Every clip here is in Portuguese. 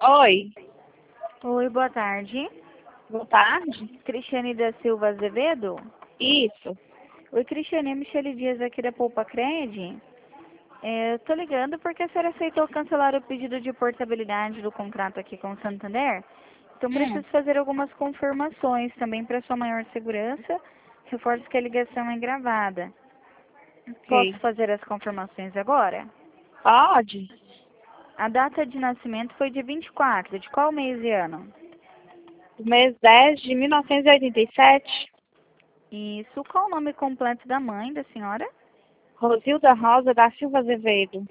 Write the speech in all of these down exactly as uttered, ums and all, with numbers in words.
Oi, Oi, boa tarde. boa tarde. Cristiane da Silva Azevedo? Isso. Oi, Cristiane, é Michele Dias aqui da Poupa Cred. É, eu tô ligando porque a senhora aceitou cancelar o pedido de portabilidade do contrato aqui com o Santander. Então, Hum, preciso fazer algumas confirmações também para sua maior segurança. Reforço que a ligação é gravada. Posso ok. fazer as confirmações agora? Pode? A data de nascimento foi dia vinte e quatro. De qual mês e ano? Mês dez de mil novecentos e oitenta e sete. Isso. Qual o nome completo da mãe da senhora? Rosilda Rosa da Silva Azevedo.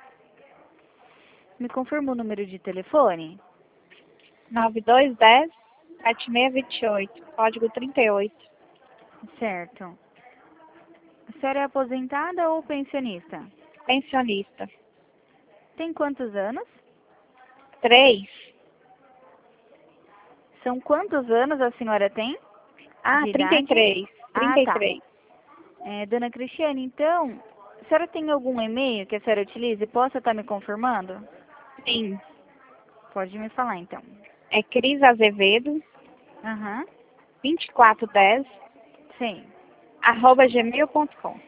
Me confirma o número de telefone? nove dois um zero, sete seis dois oito. Código trinta e oito. Certo. A senhora é aposentada ou pensionista? Pensionista. Tem quantos anos? três. São quantos anos a senhora tem Ah, de trinta e idade? três. Ah, trinta e tá. três. É, dona Cristiane, então, a senhora tem algum e-mail que a senhora utilize? Possa estar me confirmando? Sim. Pode me falar, então. É Cris Azevedo, Aham, vinte e quatro dez, sim. arroba gmail ponto com.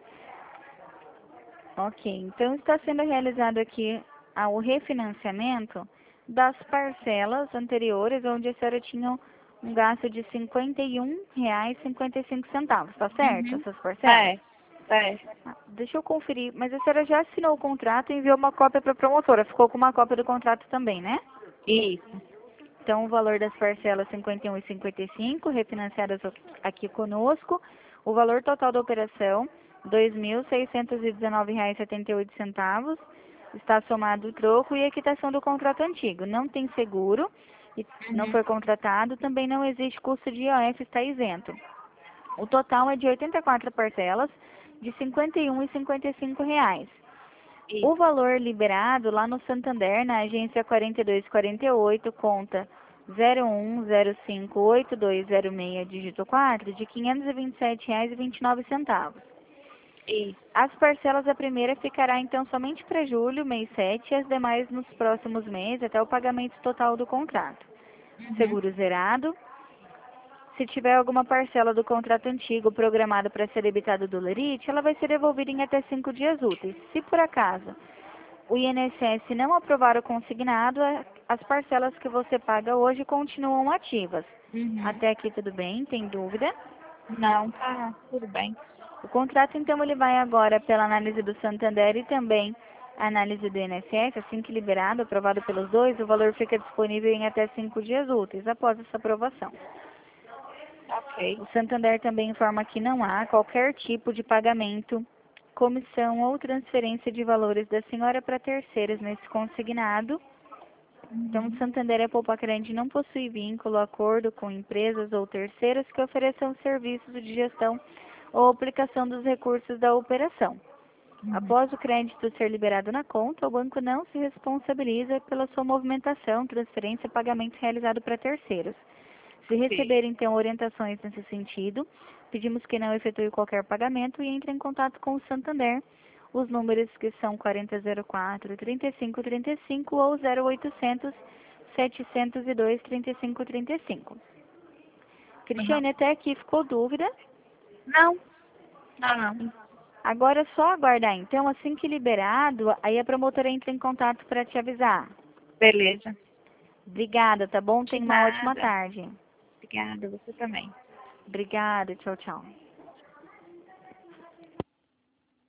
Ok, então está sendo realizado aqui ah, o refinanciamento das parcelas anteriores, onde a senhora tinha um gasto de cinquenta e um reais e cinquenta e cinco centavos, tá certo? Uhum. Essas parcelas? É, é. Ah, deixa eu conferir, mas a senhora já assinou o contrato e enviou uma cópia para a promotora, ficou com uma cópia do contrato também, né? Isso. Então, o valor das parcelas cinquenta e um e cinquenta e cinco, refinanciadas aqui conosco. O valor total da operação, dois mil seiscentos e dezenove reais e setenta e oito centavos. Está somado o troco e a quitação do contrato antigo. Não tem seguro, e não Uhum. foi contratado, também não existe custo de I O F, está isento. O total é de oitenta e quatro parcelas, de cinquenta e um e cinquenta e cinco reais. O Isso. valor liberado lá no Santander, na agência quarenta e dois quarenta e oito, conta zero um zero cinco oito dois zero seis, dígito quatro, de quinhentos e vinte e sete reais e vinte e nove centavos. Isso. As parcelas, a primeira ficará então somente para julho, mês sete, e as demais nos próximos meses, até o pagamento total do contrato. Uhum. Seguro zerado. Se tiver alguma parcela do contrato antigo programada para ser debitada do Lerite, ela vai ser devolvida em até cinco dias úteis. Se por acaso o I N S S não aprovar o consignado, a- as parcelas que você paga hoje continuam ativas. Uhum. Até aqui tudo bem? Tem dúvida? Não, tá tudo bem. O contrato, então, ele vai agora pela análise do Santander e também a análise do I N S S. Assim que liberado, aprovado pelos dois, o valor fica disponível em até cinco dias úteis após essa aprovação. Ok. O Santander também informa que não há qualquer tipo de pagamento, comissão ou transferência de valores da senhora para terceiros nesse consignado. Então, o Uhum. Santander e a Poupagrande não possui vínculo, acordo com empresas ou terceiros que ofereçam serviços de gestão ou aplicação dos recursos da operação. Uhum. Após o crédito ser liberado na conta, o banco não se responsabiliza pela sua movimentação, transferência e pagamento realizado para terceiros. Se Ok. receber, então, orientações nesse sentido, pedimos que não efetue qualquer pagamento e entre em contato com o Santander. Os números que são quarenta zero quatro, trinta e cinco trinta e cinco ou zero oitocentos, setecentos e dois, trinta e cinco trinta e cinco. Uhum. Cristiane, até aqui ficou dúvida? Não, não, não. Agora é só aguardar. Então, assim que liberado, aí a promotora entra em contato para te avisar. Beleza. Obrigada, tá bom? De Tenha uma ótima nada. tarde. Obrigada, você também. Obrigada, tchau, tchau.